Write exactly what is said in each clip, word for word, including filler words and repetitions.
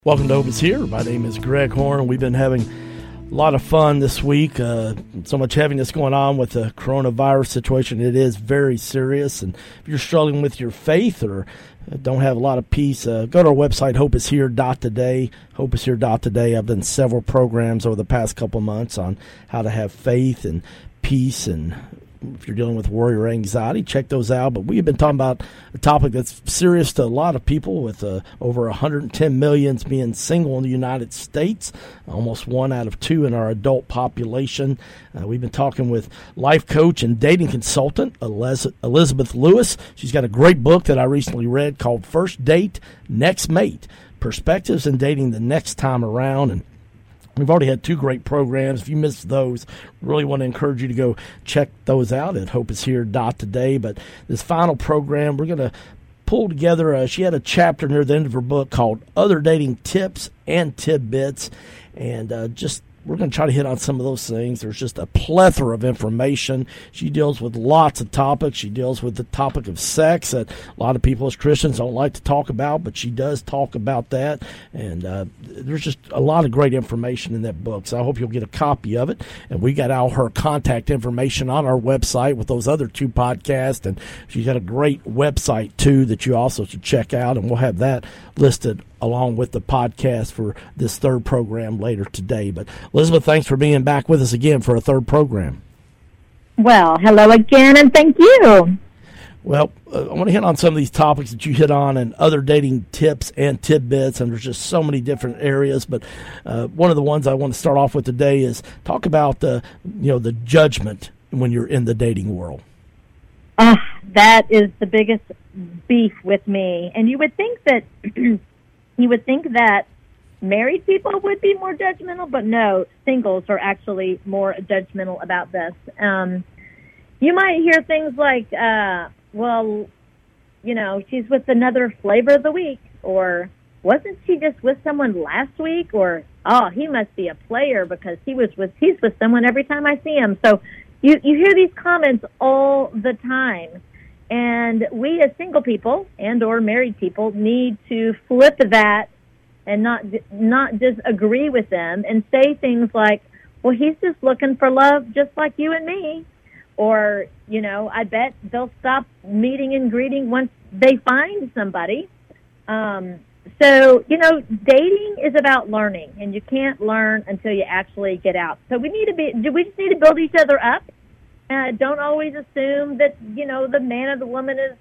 Welcome to Hope is Here. My name is Greg Horn. We've been having a lot of fun this week. Uh, so much heaviness going on with the coronavirus situation. It is very serious. And if you're struggling with your faith or don't have a lot of peace, uh, go to our website, hope is here dot today. hope is here dot today. I've done several programs over the past couple months on how to have faith and peace, and if you're dealing with worry or anxiety, check those out. But we've been talking about a topic that's serious to a lot of people, with uh, over one hundred ten million being single in the United States, almost one out of two in our adult population. Uh, we've been talking with life coach and dating consultant Eliz- Elizabeth Lewis. She's got a great book that I recently read called First Date, Next Mate, Perspectives in Dating the Next Time Around. And we've already had two great programs. If you missed those, really want to encourage you to go check those out at hope is here dot today. But this final program, we're going to pull together, uh, she had a chapter near the end of her book called Other Dating Tips and Tidbits, and uh, just we're going to try to hit on some of those things. There's just a plethora of information. She deals with lots of topics. She deals with the topic of sex that a lot of people as Christians don't like to talk about, but she does talk about that. And uh, there's just a lot of great information in that book. So I hope you'll get a copy of it. And we got all her contact information on our website with those other two podcasts. And she's got a great website, too, that you also should check out. And we'll have that listed along with the podcast for this third program later today. But Elizabeth, thanks for being back with us again for a third program. Well, hello again, and thank you. Well, uh, I want to hit on some of these topics that you hit on and other dating tips and tidbits, and there's just so many different areas. But uh, one of the ones I want to start off with today is talk about the, you know, the judgment when you're in the dating world. Uh, that is the biggest beef with me. And you would think that you would think that married people would be more judgmental, but no, singles are actually more judgmental about this. Um, you might hear things like, uh, well, you know, she's with another flavor of the week, or wasn't she just with someone last week, or, oh, he must be a player because he was with, he's with someone every time I see him. So you, you hear these comments all the time. And we as single people and or married people need to flip that and not not just agree with them and say things like, well, he's just looking for love just like you and me. Or, you know, I bet they'll stop meeting and greeting once they find somebody. Um, so, you know, dating is about learning, and you can't learn until you actually get out. So we need to be, do we just need to build each other up? Uh, don't always assume that, you know, the man or the woman is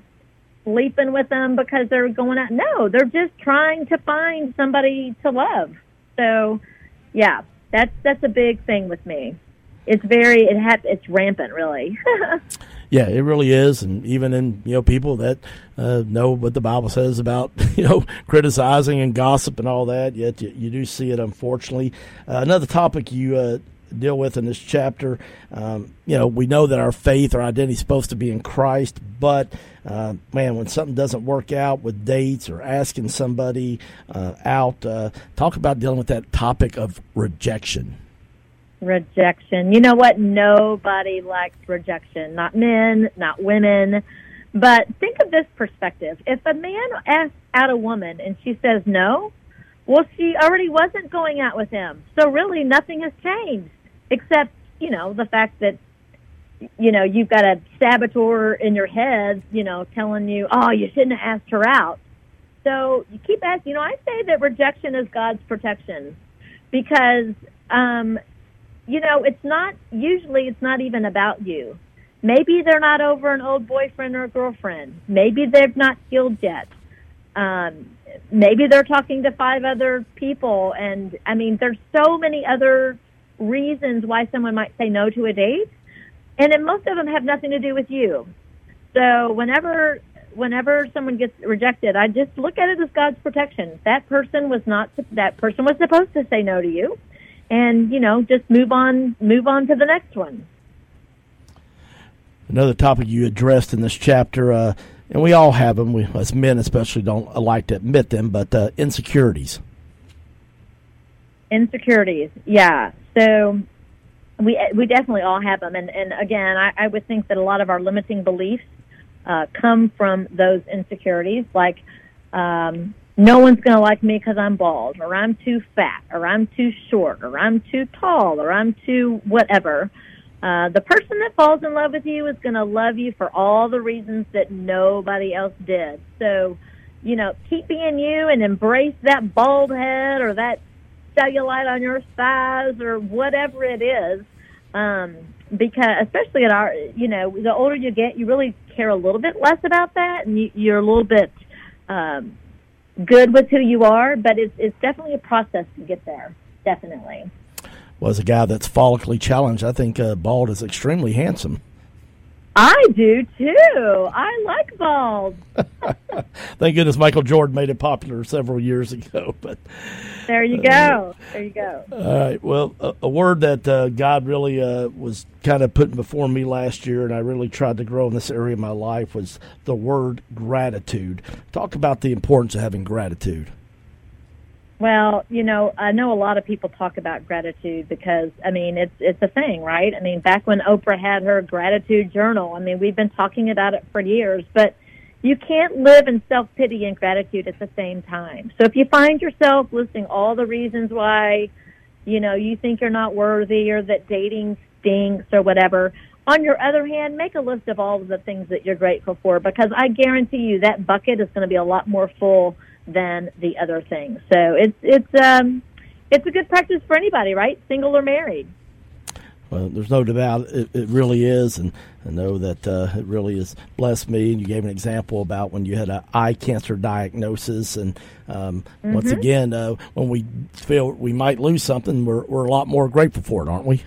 sleeping with them because they're going out. No, they're just trying to find somebody to love. So, yeah, that's that's a big thing with me. It's very, it ha- it's rampant, really. Yeah, it really is. And even in, you know, people that uh, know what the Bible says about, you know, criticizing and gossip and all that, yet you, you do see it, unfortunately. Uh, another topic you uh, deal with in this chapter, um, you know, we know that our faith, our identity is supposed to be in Christ, but, uh, man, when something doesn't work out with dates or asking somebody uh, out, uh, talk about dealing with that topic of rejection. Rejection. You know what? Nobody likes rejection. Not men, not women. But think of this perspective. If a man asks out a woman and she says no, well, she already wasn't going out with him. So really nothing has changed except, you know, the fact that, you know, you've got a saboteur in your head, you know, telling you, oh, you shouldn't have asked her out. So you keep asking. You know, I say that rejection is God's protection because, um, you know, it's not, usually it's not even about you. Maybe they're not over an old boyfriend or girlfriend. Maybe they've not healed yet. Um, maybe they're talking to five other people. And, I mean, there's so many other reasons why someone might say no to a date. And then most of them have nothing to do with you. So whenever whenever someone gets rejected, I just look at it as God's protection. That person was not, that person was supposed to say no to you. And, you know, just move on, move on to the next one. Another topic you addressed in this chapter, uh, and we all have them, we, as men especially don't like to admit them, but uh, insecurities. Insecurities, yeah. So we we definitely all have them. And, and again, I, I would think that a lot of our limiting beliefs uh, come from those insecurities. Like, um, no one's going to like me because I'm bald, or I'm too fat, or I'm too short, or I'm too tall, or I'm too whatever. Uh, the person that falls in love with you is going to love you for all the reasons that nobody else did. So, you know, keep being you and embrace that bald head or that cellulite on your thighs or whatever it is. Um, because especially at our, you know, the older you get, you really care a little bit less about that, and you, you're a little bit um, good with who you are. But it's it's definitely a process to get there. Definitely. Well, as a guy that's follically challenged, I think uh, bald is extremely handsome. I do too. I like bald. Thank goodness Michael Jordan made it popular several years ago. But there you go. Uh, there you go. All right. Well, a, a word that uh, God really uh, was kind of putting before me last year, and I really tried to grow in this area of my life, was the word gratitude. Talk about the importance of having gratitude. Well, you know, I know a lot of people talk about gratitude because, I mean, it's it's a thing, right? I mean, back when Oprah had her gratitude journal, I mean, we've been talking about it for years, but you can't live in self-pity and gratitude at the same time. So if you find yourself listing all the reasons why, you know, you think you're not worthy or that dating stinks or whatever, on your other hand, make a list of all of the things that you're grateful for, because I guarantee you that bucket is going to be a lot more full than the other things. So it's it's um it's a good practice for anybody, right? Single or married. Well, there's no doubt it, it really is, and I know that uh, it really has blessed me. And you gave an example about when you had an eye cancer diagnosis, and um, mm-hmm. once again, uh, when we feel we might lose something, we're we're a lot more grateful for it, aren't we?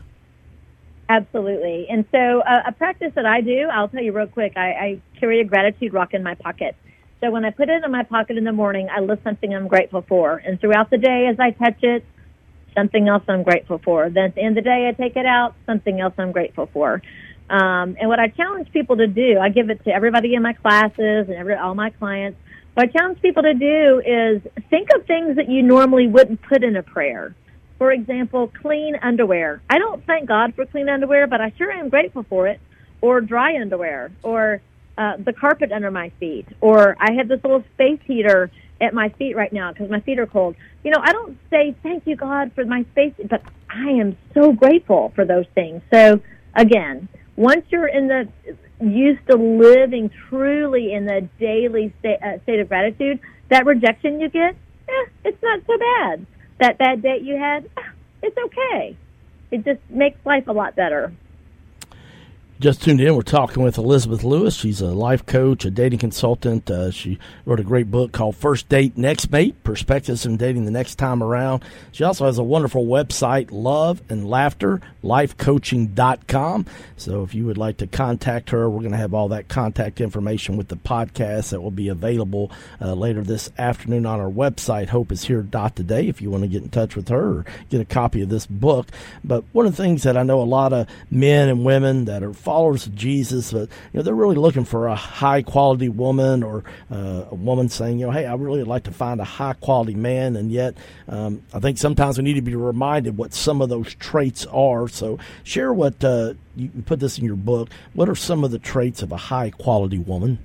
Absolutely. And so uh, a practice that I do, I'll tell you real quick. I, I carry a gratitude rock in my pocket. So when I put it in my pocket in the morning, I list something I'm grateful for. And throughout the day, as I touch it, something else I'm grateful for. Then at the end of the day, I take it out, something else I'm grateful for. Um, and what I challenge people to do, I give it to everybody in my classes and every, all my clients. What I challenge people to do is think of things that you normally wouldn't put in a prayer. For example, clean underwear. I don't thank God for clean underwear, but I sure am grateful for it. Or dry underwear. Or Uh, the carpet under my feet, or I have this little space heater at my feet right now because my feet are cold. You know, I don't say thank you, God, for my space, but I am so grateful for those things. So, again, once you're in the used to living truly in the daily state, uh, state of gratitude, that rejection you get, eh, it's not so bad. That bad date you had, eh, it's okay. It just makes life a lot better. Just tuned in. We're talking with Elizabeth Lewis. She's a life coach, a dating consultant. Uh, she wrote a great book called First Date, Next Mate, Perspectives in Dating the Next Time Around. She also has a wonderful website, Love and Laughter, life coaching dot com. So if you would like to contact her, we're going to have all that contact information with the podcast that will be available uh, later this afternoon on our website, hope is here dot today, if you want to get in touch with her or get a copy of this book. But one of the things that I know a lot of men and women that are followers of Jesus, but you know, they're really looking for a high quality woman, or uh, a woman saying, you know, hey, I really would like to find a high quality man, and yet um, I think sometimes we need to be reminded what some of those traits are. So share what uh, you can put this in your book. What are some of the traits of a high quality woman?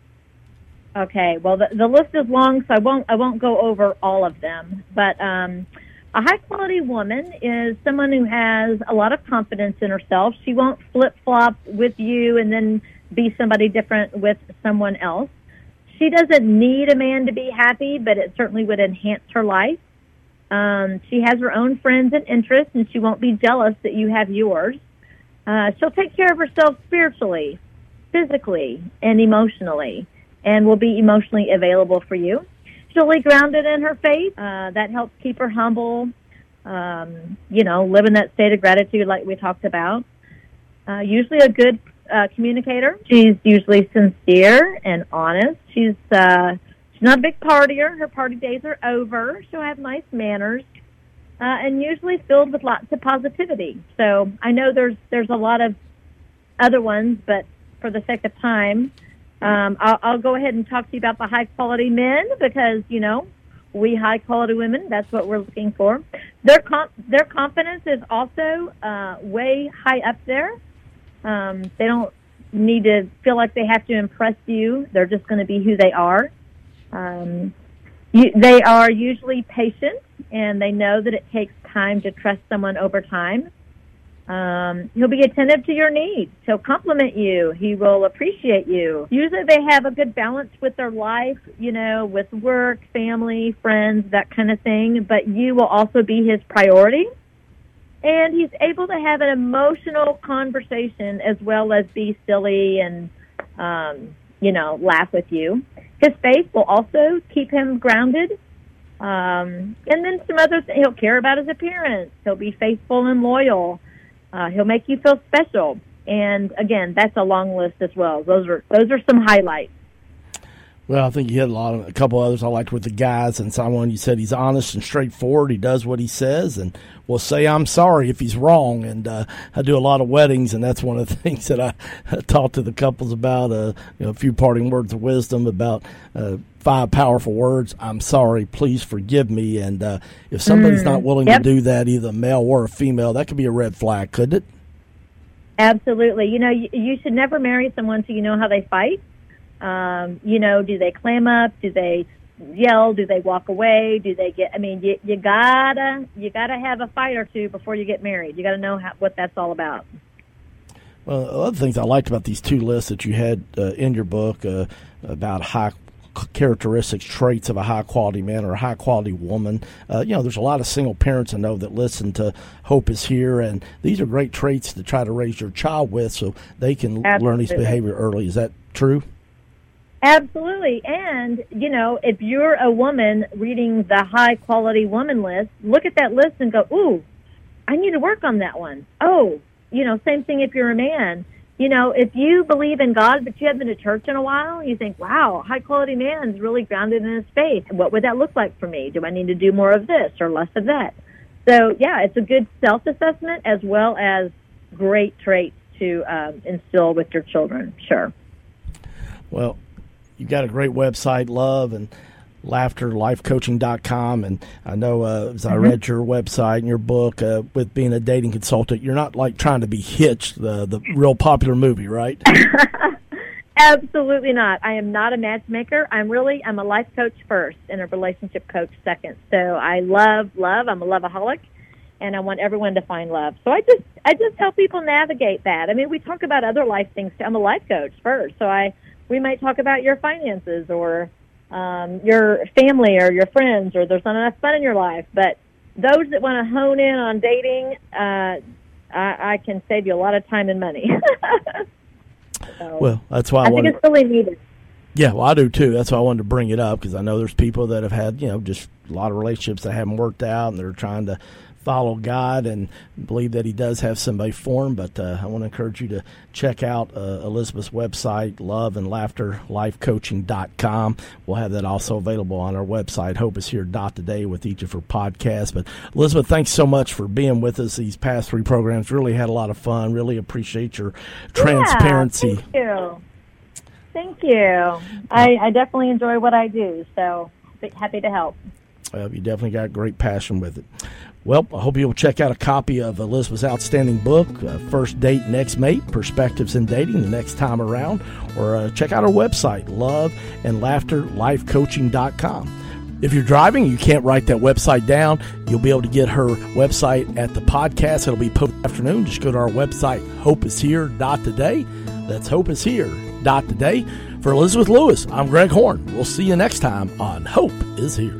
Okay, well the, the list is long, so I won't I won't go over all of them, but um, a high-quality woman is someone who has a lot of confidence in herself. She won't flip-flop with you and then be somebody different with someone else. She doesn't need a man to be happy, but it certainly would enhance her life. Um, she has her own friends and interests, and she won't be jealous that you have yours. Uh, she'll take care of herself spiritually, physically, and emotionally, and will be emotionally available for you. Really grounded in her faith. Uh, that helps keep her humble, um, you know, live in that state of gratitude like we talked about. Uh, usually a good uh, communicator. She's usually sincere and honest. She's uh, she's not a big partier. Her party days are over. She'll have nice manners, uh, and usually filled with lots of positivity. So I know there's there's a lot of other ones, but for the sake of time, Um, I'll, I'll go ahead and talk to you about the high-quality men because, you know, we high-quality women, that's what we're looking for. Their com- their confidence is also uh, way high up there. Um, they don't need to feel like they have to impress you. They're just going to be who they are. Um, you, they are usually patient, and they know that it takes time to trust someone over time. Um, he'll be attentive to your needs. He'll compliment you. He will appreciate you. Usually they have a good balance with their life, you know, with work, family, friends, that kind of thing. But you will also be his priority. And he's able to have an emotional conversation as well as be silly and, um, you know, laugh with you. His faith will also keep him grounded. Um, and then some other things. He'll care about his appearance. He'll be faithful and loyal. Uh, he'll make you feel special. And, again, that's a long list as well. Those are those are some highlights. Well, I think you had a lot of a couple others I liked with the guys, and someone you said he's honest and straightforward. He does what he says, and will say I'm sorry if he's wrong. And uh, I do a lot of weddings, and that's one of the things that I, I talk to the couples about. Uh, you know, a few parting words of wisdom about uh, five powerful words. I'm sorry, please forgive me. And uh, if somebody's mm, not willing yep. to do that, either a male or a female, that could be a red flag, couldn't it? Absolutely. You know, you, you should never marry someone till you know how they fight. Um, you know, do they clam up? Do they yell? Do they walk away? Do they get, I mean, you, you gotta, you gotta have a fight or two before you get married. You gotta know how, what that's all about. Well, other things I liked about these two lists that you had uh, in your book uh, about high characteristics, traits of a high-quality man or a high-quality woman. Uh, you know, there's a lot of single parents I know that listen to Hope is Here, and these are great traits to try to raise your child with so they can Absolutely. learn these behavior early. Is that true? Absolutely. And, you know, if you're a woman reading the high-quality woman list, look at that list and go, ooh, I need to work on that one. Oh, you know, same thing if you're a man. You know, if you believe in God, but you haven't been to church in a while, you think, wow, high-quality man's really grounded in his faith. What would that look like for me? Do I need to do more of this or less of that? So, yeah, it's a good self-assessment as well as great traits to um, instill with your children, sure. Well, you've got a great website, Love and Laughter Life Coaching dot com, and I know uh, as I mm-hmm. read your website and your book uh, with being a dating consultant, you're not like trying to be Hitched, the the real popular movie, right? Absolutely not. I am not a matchmaker. I'm really I'm a life coach first and a relationship coach second. So I love love. I'm a loveaholic, and I want everyone to find love. So I just I just help people navigate that. I mean, we talk about other life things too. I'm a life coach first, so I we might talk about your finances or um, your family or your friends, or there's not enough fun in your life. But those that want to hone in on dating, uh, I, I can save you a lot of time and money. So, well, that's why I, I think it's really needed. Yeah, well, I do too. That's why I wanted to bring it up, because I know there's people that have had, you know, just a lot of relationships that haven't worked out, and they're trying to follow God and believe that He does have somebody for them. But uh, I want to encourage you to check out uh, Elizabeth's website, Love and Laughter Life Coaching dot com. We'll have that also available on our website, Hope Is Here dot today, with each of her podcasts. But Elizabeth, thanks so much for being with us these past three programs. Really had a lot of fun. Really appreciate your transparency. Yeah, thank you. Thank you. I, I definitely enjoy what I do, so happy to help. Well, you definitely got great passion with it. Well, I hope you'll check out a copy of Elizabeth's outstanding book, uh, First Date, Next Mate, Perspectives in Dating the next time around, or uh, check out our website, Love and Laughter Life Coaching dot com. If you're driving and you can't write that website down, you'll be able to get her website at the podcast. It'll be posted afternoon. Just go to our website, Hope Is Here dot today. That's Hope Is Here dot today. For Elizabeth Lewis, I'm Greg Horn. We'll see you next time on Hope Is Here.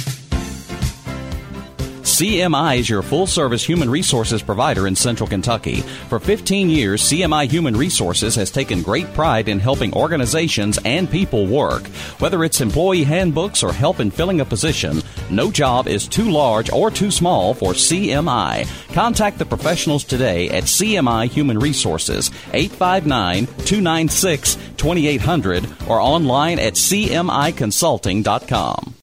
C M I is your full-service human resources provider in Central Kentucky. For fifteen years, C M I Human Resources has taken great pride in helping organizations and people work. Whether it's employee handbooks or help in filling a position, no job is too large or too small for C M I. Contact the professionals today at C M I Human Resources, eight five nine, two nine six, two eight zero zero, or online at C M I consulting dot com.